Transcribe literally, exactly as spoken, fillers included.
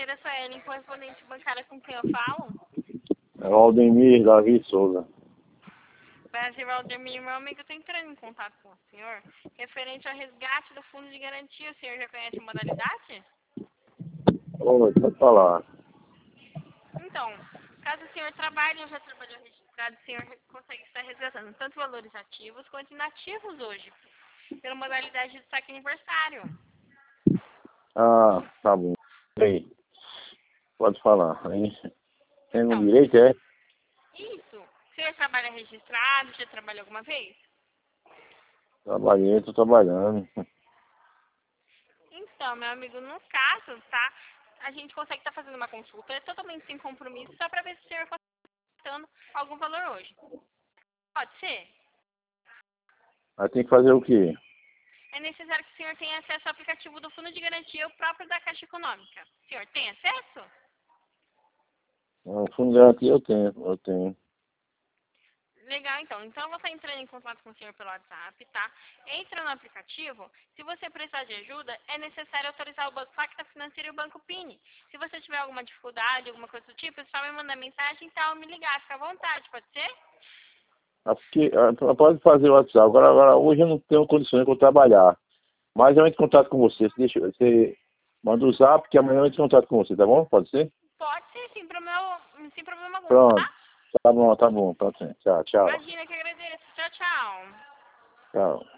Prazer, essa é a correspondente bancária com quem eu falo. É o Aldemir Davi Souza. Prazer, Valdemir, meu amigo, eu estou entrando em contato com o senhor referente ao resgate do fundo de garantia. O senhor já conhece a modalidade? Oi, pode falar. Então, caso o senhor trabalhe ou já trabalhou registrado, o senhor consegue estar resgatando tanto valores ativos quanto inativos hoje, pela modalidade de saque aniversário. Ah, tá bom. E aí? Pode falar. Aí, tem no Então, direito, é? isso. O senhor trabalha registrado, já trabalhou alguma vez? Trabalhei, tô trabalhando. Então, meu amigo, no caso, tá? A gente consegue estar fazendo uma consulta, é totalmente sem compromisso, só para ver se o senhor está gastando algum valor hoje. Pode ser? Aí tem que fazer o quê? É necessário que o senhor tenha acesso ao aplicativo do Fundo de Garantia, o próprio da Caixa Econômica. O senhor tem acesso? O fundo de garantia eu tenho, eu tenho. Legal, então. Então, eu vou estar entrando em contato com o senhor pelo WhatsApp, tá? Entra no aplicativo. Se você precisar de ajuda, é necessário autorizar o Banco Pacta Financeira e o Banco Pini. Se você tiver alguma dificuldade, alguma coisa do tipo, é só me mandar mensagem e tal, me ligar. Fica à vontade, pode ser? Ah, porque, ah, pode fazer o WhatsApp. Agora, agora, hoje eu não tenho condições de eu trabalhar. Mas eu entro em contato com você. Você, deixa, você manda o zap que amanhã eu entro em contato com você, tá bom? Pode ser? Pode ser, sem problema, sem problema algum, Pronto. tá? Tá bom, tá bom. Pode ser. Tchau, tchau. Imagina que agradeço. Tchau, tchau. Tchau.